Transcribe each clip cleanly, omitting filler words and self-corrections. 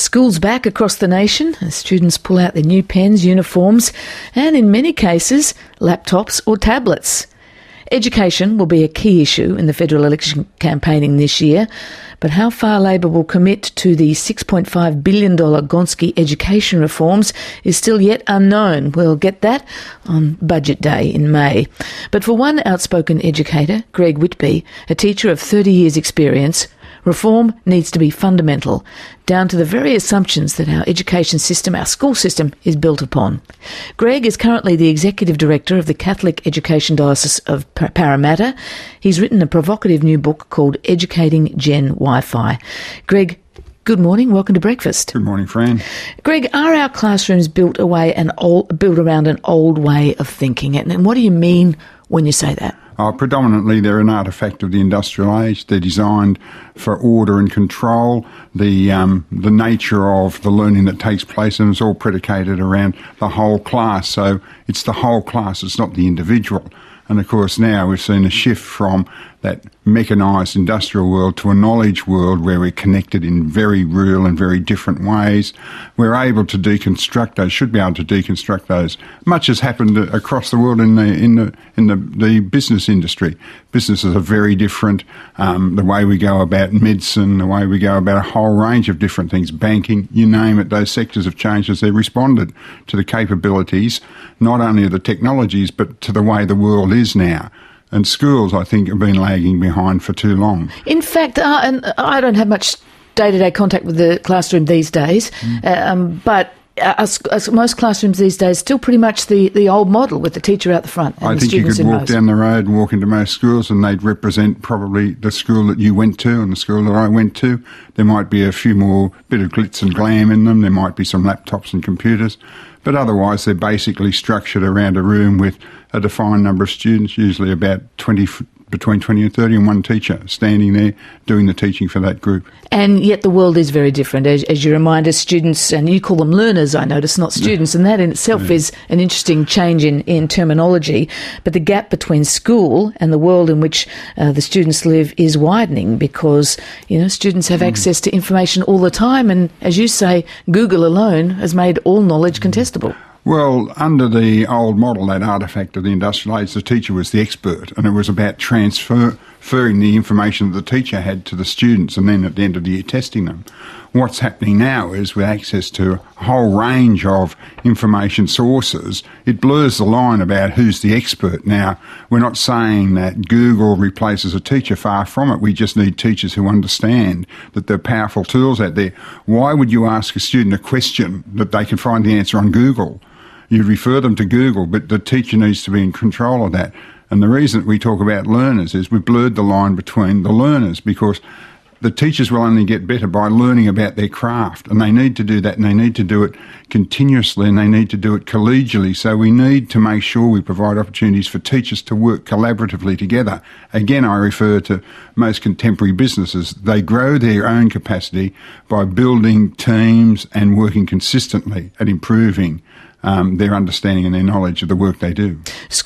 School's back across the nation as students pull out their new pens, uniforms and, in many cases, laptops or tablets. Education will be a key issue in the federal election campaigning this year, but how far Labor will commit to the $6.5 billion Gonski education reforms is still yet unknown. We'll get that on Budget Day in May. But for one outspoken educator, Greg Whitby, a teacher of 30 years' experience, reform needs to be fundamental, down to the very assumptions that our education system, our school system, is built upon. Greg is currently the Executive Director of the Catholic Education Diocese of Parramatta. He's written a provocative new book called Educating Gen Wi-Fi. Greg, good morning. Welcome to Breakfast. Good morning, Fran. Greg, are our classrooms built around an old way of thinking? And what do you mean when you say that? Predominantly, they're an artefact of the industrial age. They're designed for order and control. The nature of the learning that takes place, and it's all predicated around the whole class. So it's the whole class, it's not the individual. And of course now we've seen a shift from that mechanised industrial world to a knowledge world where we're connected in very real and very different ways. We're able to deconstruct those, should be able to deconstruct those, much has happened across the world in the business industry. Businesses are very different. The way we go about medicine, the way we go about a whole range of different things, banking, you name it, those sectors have changed as they've responded to the capabilities, not only of the technologies, but to the way the world is now. And schools, I think, have been lagging behind for too long. In fact, and I don't have much day-to-day contact with the classroom these days, but as most classrooms these days, still pretty much the old model with the teacher out the front and I the think students you could in walk most. down the road and walk into most schools and they'd represent probably the school that you went to and the school that I went to. There might be a few more bit of glitz and glam in them. There might be some laptops and computers. But otherwise, they're basically structured around a room with a defined number of students, usually about between 20 and 30, and one teacher standing there doing the teaching for that group. And yet the world is very different. As you remind us, students, and you call them learners, I notice, not students, and that in itself is an interesting change in terminology. But the gap between school and the world in which the students live is widening because, students have access to information all the time, and as you say, Google alone has made all knowledge contestable. Well, under the old model, that artefact of the industrial age, the teacher was the expert, and it was about transferring the information that the teacher had to the students and then at the end of the year testing them. What's happening now is with access to a whole range of information sources, it blurs the line about who's the expert. Now, we're not saying that Google replaces a teacher, far from it. We just need teachers who understand that there are powerful tools out there. Why would you ask a student a question that they can find the answer on Google? You refer them to Google, but the teacher needs to be in control of that. And the reason we talk about learners is we've blurred the line between the learners because the teachers will only get better by learning about their craft, and they need to do that, and they need to do it continuously, and they need to do it collegially. So we need to make sure we provide opportunities for teachers to work collaboratively together. Again, I refer to most contemporary businesses. They grow their own capacity by building teams and working consistently at improving their understanding and their knowledge of the work they do.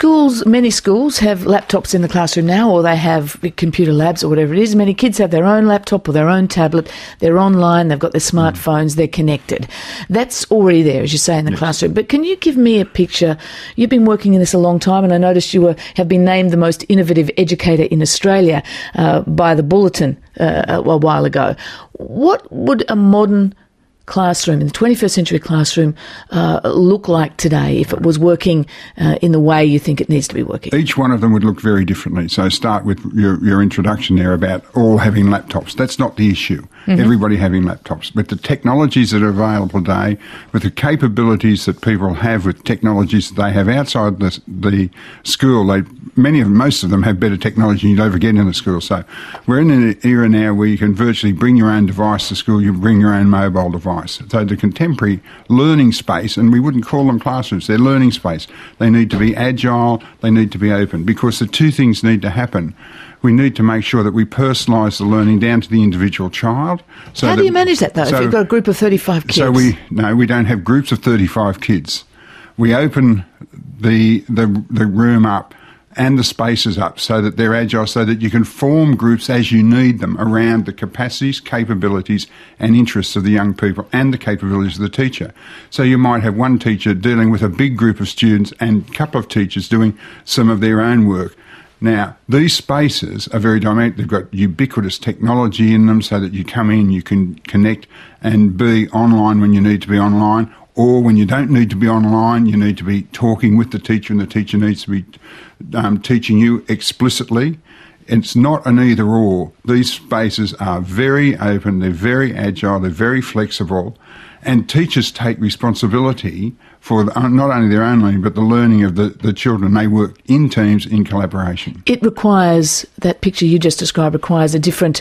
Many schools have laptops in the classroom now, or they have computer labs or whatever it is. Many kids have their own laptop or their own tablet. They're online, they've got their smartphones, they're connected. That's already there, as you say, in the classroom. But can you give me a picture? You've been working in this a long time, and I noticed you have been named the most innovative educator in Australia by the Bulletin a while ago. What would a modern classroom, in the 21st century classroom, look like today if it was working in the way you think it needs to be working? Each one of them would look very differently. So start with your introduction there about all having laptops. That's not the issue. Everybody having laptops. But the technologies that are available today, with the capabilities that people have with technologies that they have outside the school, most of them have better technology than you'd ever get in a school. So we're in an era now where you can virtually bring your own device to school, you bring your own mobile device. So the contemporary learning space, and we wouldn't call them classrooms, they're learning space. They need to be agile, they need to be open, because the two things need to happen. We need to make sure that we personalise the learning down to the individual child. How do you manage that, though, if you've got a group of 35 kids? So we don't have groups of 35 kids. We open the room up and the spaces up so that they're agile, so that you can form groups as you need them around the capacities, capabilities and interests of the young people and the capabilities of the teacher. So you might have one teacher dealing with a big group of students and a couple of teachers doing some of their own work. Now, these spaces are very dynamic. They've got ubiquitous technology in them so that you come in, you can connect and be online when you need to be online, or when you don't need to be online, you need to be talking with the teacher and the teacher needs to be teaching you explicitly. It's not an either or. These spaces are very open, they're very agile, they're very flexible, and teachers take responsibility for not only their own learning but the learning of the children. They work in teams, in collaboration. It requires, that picture you just described requires a different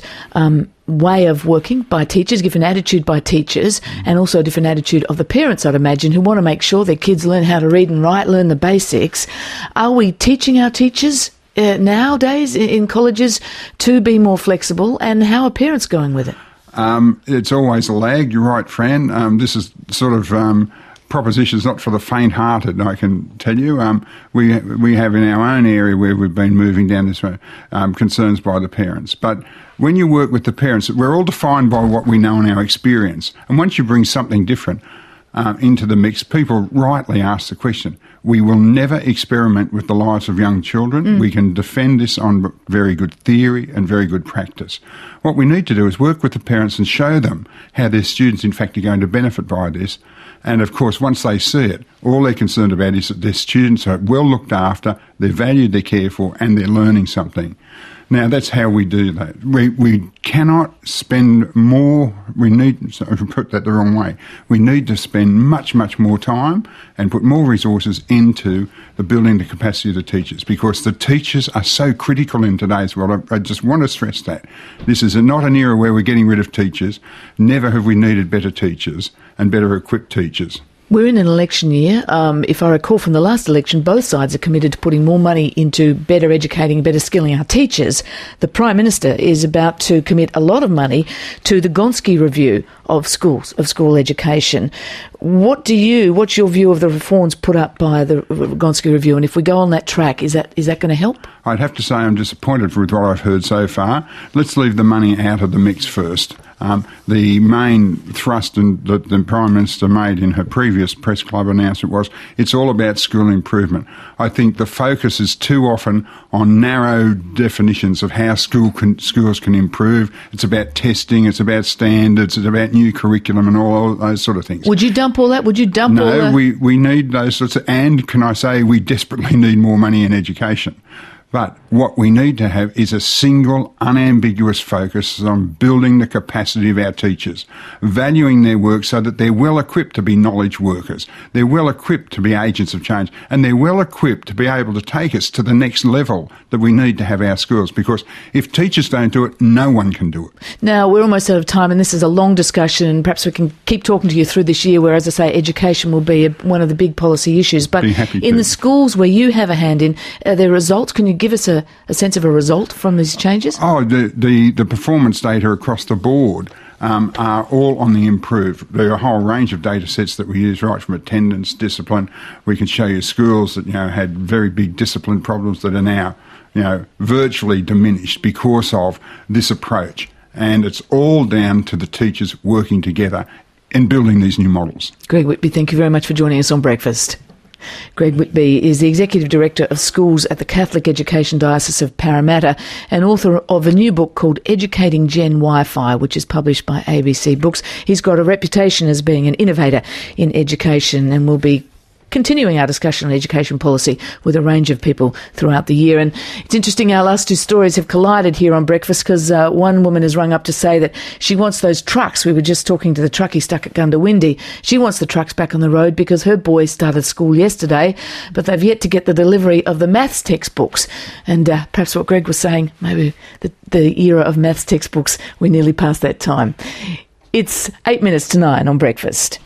way of working by teachers, different attitude by teachers, and also a different attitude of the parents, I'd imagine, who want to make sure their kids learn how to read and write, learn the basics. Are we teaching our teachers nowadays in colleges to be more flexible, and how are parents going with it? It's always a lag, you're right, Fran. This is sort of propositions not for the faint-hearted, I can tell you. We have in our own area where we've been moving down this way, concerns by the parents. But when you work with the parents, we're all defined by what we know and our experience. And once you bring something different into the mix, people rightly ask the question. We will never experiment with the lives of young children. We can defend this on very good theory and very good practice. What we need to do is work with the parents and show them how their students, in fact, are going to benefit by this. And, of course, once they see it, all they're concerned about is that their students are well looked after, they're valued, they're cared for, and they're learning something. Now, that's how we do that. We cannot spend more, we need, sorry, put that the wrong way, we need to spend much, much more time and put more resources into the building the capacity of the teachers, because the teachers are so critical in today's world. I just want to stress that. This is not an era where we're getting rid of teachers. Never have we needed better teachers and better equipped teachers. We're in an election year. If I recall from the last election, both sides are committed to putting more money into better educating, better skilling our teachers. The Prime Minister is about to commit a lot of money to the Gonski Review of schools, of school education. What's your view of the reforms put up by the Gonski Review? And if we go on that track, is that going to help? I'd have to say I'm disappointed with what I've heard so far. Let's leave the money out of the mix first. The main thrust that the Prime Minister made in her previous press club announcement was it's all about school improvement. I think the focus is too often on narrow definitions of how schools can improve. It's about testing, it's about standards, it's about new curriculum and all those sort of things. Would you dump all that? Would you dump all that? No, we need those sorts of, and can I say we desperately need more money in education. But what we need to have is a single, unambiguous focus on building the capacity of our teachers, valuing their work so that they're well equipped to be knowledge workers, they're well equipped to be agents of change, and they're well equipped to be able to take us to the next level that we need to have our schools. Because if teachers don't do it, no one can do it. Now, we're almost out of time, and this is a long discussion, and perhaps we can keep talking to you through this year where, as I say, education will be one of the big policy issues. But in the schools where you have a hand in, are there results? Can you give us a sense of a result from these changes? Oh, the performance data across the board are all on the improve. There are a whole range of data sets that we use, right from attendance, discipline. We can show you schools that had very big discipline problems that are now virtually diminished because of this approach. And it's all down to the teachers working together in building these new models. Greg Whitby, thank you very much for joining us on Breakfast. Greg Whitby is the Executive Director of Schools at the Catholic Education Diocese of Parramatta and author of a new book called Educating Gen Wi-Fi, which is published by ABC Books. He's got a reputation as being an innovator in education, and will be continuing our discussion on education policy with a range of people throughout the year. And it's interesting, our last two stories have collided here on Breakfast, because one woman has rung up to say that she wants those trucks. We were just talking to the truckie stuck at Gundawindi. She wants the trucks back on the road because her boys started school yesterday, but they've yet to get the delivery of the maths textbooks. And perhaps what Greg was saying, maybe the era of maths textbooks, we're nearly past that time. It's 8 minutes to 9 on Breakfast.